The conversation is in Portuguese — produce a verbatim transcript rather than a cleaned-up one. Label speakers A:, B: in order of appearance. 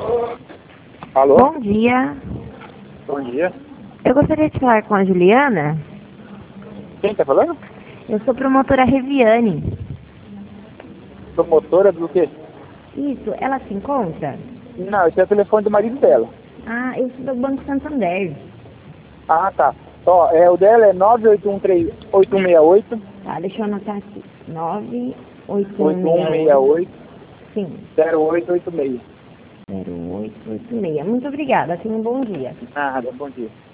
A: Alô?
B: Bom dia.
A: Bom dia.
B: Eu gostaria de falar com a Juliana.
A: Quem tá falando?
B: Eu sou promotora Reviane.
A: Promotora do quê?
B: Isso, ela se encontra?
A: Não, esse é o telefone do marido dela.
B: Ah, eu sou do Banco Santander.
A: Ah, tá. Ó, é, o dela é nove oito um três oito um seis oito.
B: Tá, deixa eu anotar aqui. nove oito
A: oito
B: um
A: um seis
B: seis oito.
A: oito.
B: Sim,
A: zero oito oito seis.
B: zero oito oito seis. Muito obrigada, tenha um bom dia.
A: Nada, bom dia.